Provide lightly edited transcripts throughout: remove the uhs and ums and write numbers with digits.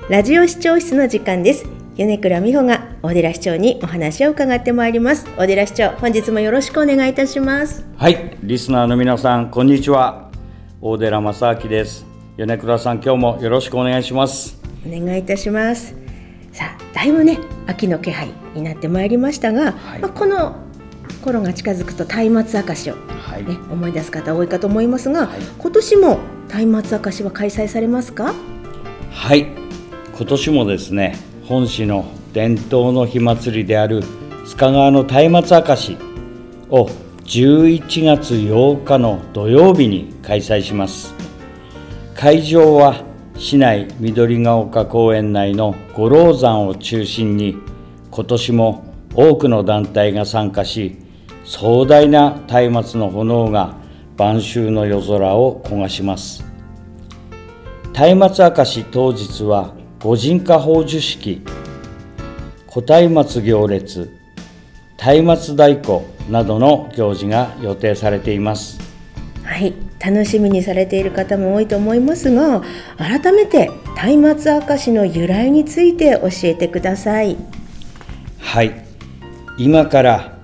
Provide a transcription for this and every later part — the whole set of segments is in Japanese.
ラジオ視聴室の時間です。米倉美穂が大寺市長にお話を伺ってまいります。大寺市長、本日もよろしくお願いいたします。 はい、リスナーの皆さんこんにちは。大寺正明です。米倉さん、今日もよろしくお願いします。 お願いいたします。さあ、だいぶね、秋の気配になってまいりましたが、この頃が近づくと松明明かしを、思い出す方多いかと思いますが、今年も松明明かしは開催されますか？ はい、今年もですね、本市の伝統の火祭りである須賀川の松明明かしを11月8日の土曜日に開催します。会場は市内緑が丘公園内の五郎山を中心に、今年も多くの団体が参加し、壮大な松明の炎が晩秋の夜空を焦がします。松明明かし当日は御神火宝珠式、小松明行列、松明太鼓などの行事が予定されています。 はい、楽しみにされている方も多いと思いますが、改めて松明明かしの由来について教えてください。 はい、今から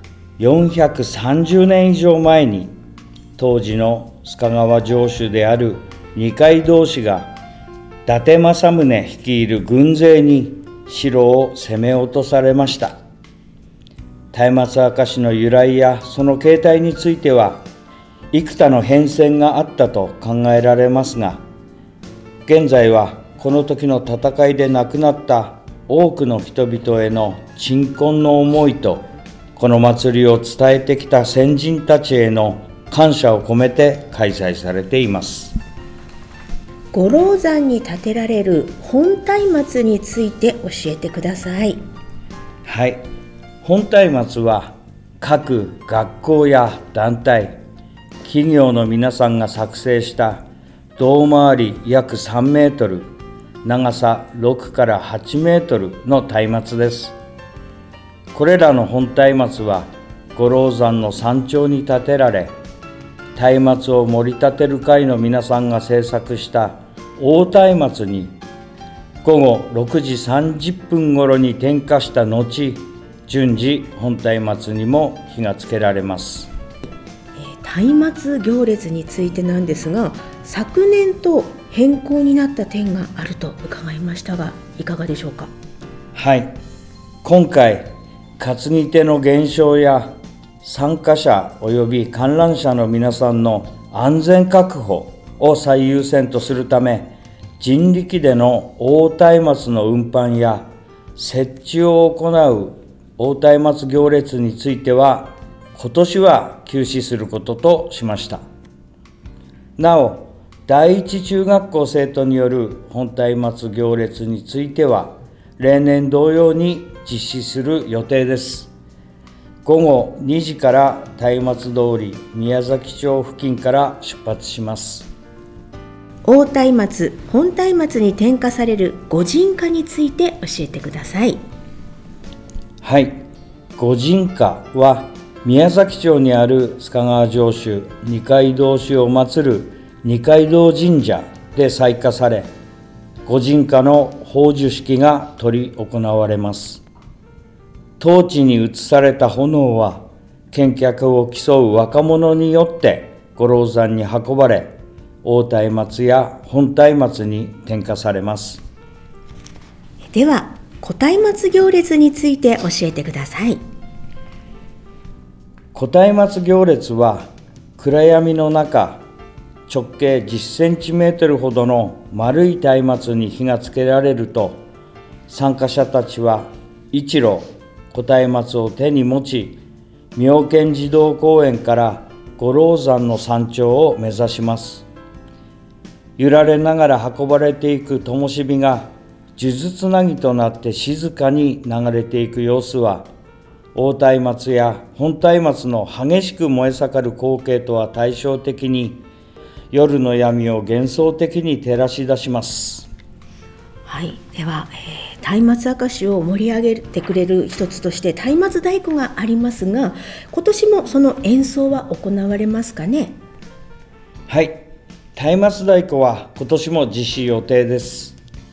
430年以上前に、当時の須賀川城主である二階堂氏が伊達政宗率いる軍勢に城を攻め落とされました。松明明かしの由来やその形態については幾多の変遷があったと考えられますが、現在はこの時の戦いで亡くなった多くの人々への鎮魂の思いと、この祭りを伝えてきた先人たちへの感謝を込めて開催されています。 五郎山に建てられる本松明について教えてください。 はい、本松明は各学校や団体、企業の皆さんが作成した胴回り約3メートル、長さ6から8メートルの松明です。これらの本松明は五郎山の山頂に建てられ、松明を盛り立てる会の皆さんが制作した大松明に午後6時30分頃に点火した後、順次本松明にも火がつけられます。 松明行列についてなんですが、昨年と変更になった点があると伺いましたが、いかがでしょうか？ はい、今回担ぎ手の減少や参加者及び観覧者の皆さんの安全確保を最優先とするため、人力での大松明の運搬や設置を行う大松明行列については今年は休止することとしました。なお、第一中学校生徒による本松明行列については例年同様に実施する予定です。午後2時から松明通り宮崎町付近から出発します。 大松明、本松明に点火される御神火について教えてください。 はい、御神火は宮崎町にある須賀川城主二階堂氏を祀る二階堂神社で採火され、御神火の宝珠式が執り行われます。トーチに移された炎は健脚を競う若者によって五郎山に運ばれ、大松明や本松明に点火されます。 では小松明行列について教えてください。 小松明行列は暗闇の中、直径10センチメートルほどの丸い松明に火がつけられると、参加者たちは一路小松明を手に持ち、妙見児童公園から五郎山の山頂を目指します。揺られながら運ばれていく灯火が数珠つなぎとなって静かに流れていく様子は、大松明や本松明の激しく燃え盛る光景とは対照的に、夜の闇を幻想的に照らし出します。 はい、では、松明明かしを盛り上げてくれる一つとして松明太鼓がありますが、今年もその演奏は行われますかね？ はい、松明太鼓は今年も実施予定です。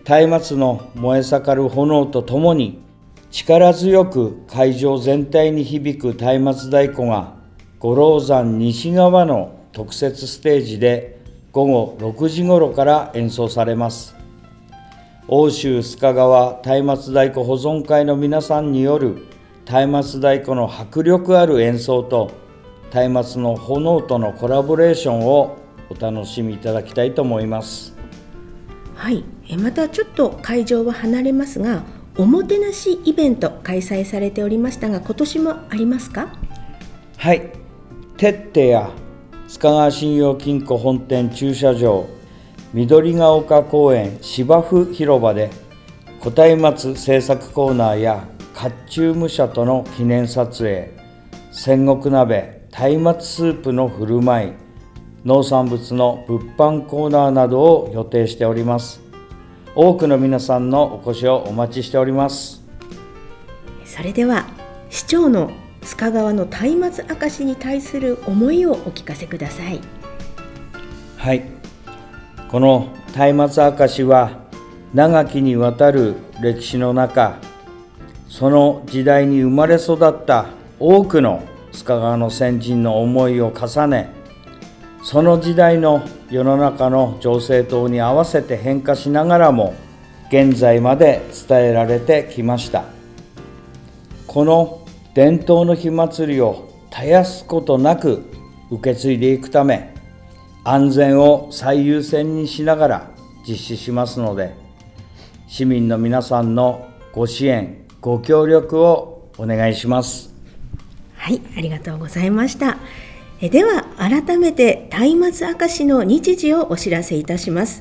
松明の燃え盛る炎とともに力強く会場全体に響く松明太鼓が五郎山西側の特設ステージで午後6時頃から演奏されます。奥州須賀川松明太鼓保存会の皆さんによる松明太鼓の迫力ある演奏と松明の炎とのコラボレーションをお楽しみいただきたいと思います。 はい、またちょっと会場は離れますが、おもてなしイベント開催されておりましたが、今年もありますか？ はい、てってや須賀川信用金庫本店駐車場緑が丘公園芝生広場で小松明制作コーナーや甲冑武者との記念撮影、戦国鍋松明スープの振る舞い、農産物の物販コーナーなどを予定しております。多くの皆さんのお越しをお待ちしております。 それでは市長の須賀川の松明明かしに対する思いをお聞かせください。 はい、この松明明かしは長きにわたる歴史の中、その時代に生まれ育った多くの須賀川の先人の思いを重ね、その時代の世の中の情勢等に合わせて変化しながらも現在まで伝えられてきました。この伝統の火祭りを絶やすことなく受け継いでいくため、安全を最優先にしながら実施しますので、市民の皆さんのご支援ご協力をお願いします。 はい、ありがとうございました。では改めて松明明かしの日時をお知らせいたします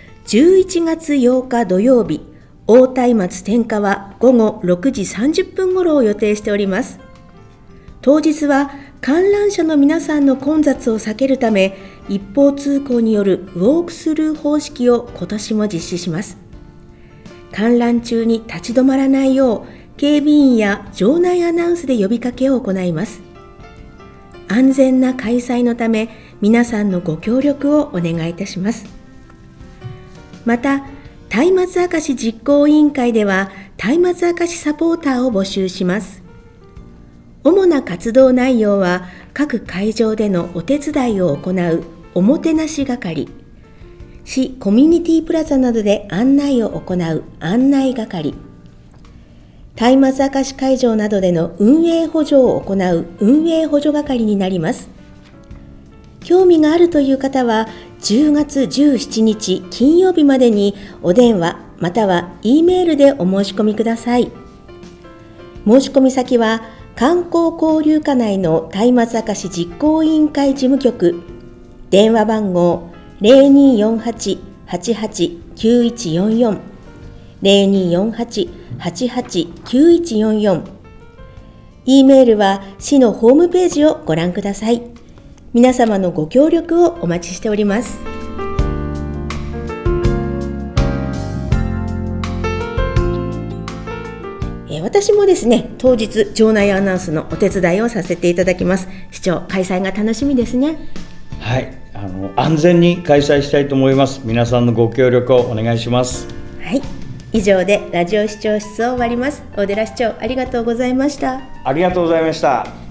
。11月8日土曜日、大松明点火は午後6時30分頃を予定しております。当日は観覧車の皆さんの混雑を避けるため、一方通行によるウォークスルー方式を今年も実施します。観覧中に立ち止まらないよう、警備員や場内アナウンスで呼びかけを行います。安全な開催のため、皆さんのご協力をお願いいたします。また、松明明かし実行委員会では松明明かしサポーターを募集します。主な活動内容は各会場でのお手伝いを行うおもてなし係、市コミュニティプラザなどで案内を行う案内係、松明明かし会場などでの運営補助を行う運営補助係になります。興味があるという方は10月17日金曜日までにお電話または E メールでお申し込みください。申し込み先は観光交流課内の松明明かし実行委員会事務局、電話番号 0248-889144 0248-889144、 E メールは市のホームページをご覧ください。皆様のご協力をお待ちしております。私もですね、当日場内アナウンスのお手伝いをさせていただきます。市長、開催が楽しみですね。 はい、安全に開催したいと思います。皆さんのご協力をお願いします。 はい、以上でラジオ視聴室を終わります。大寺市長、ありがとうございました。 ありがとうございました。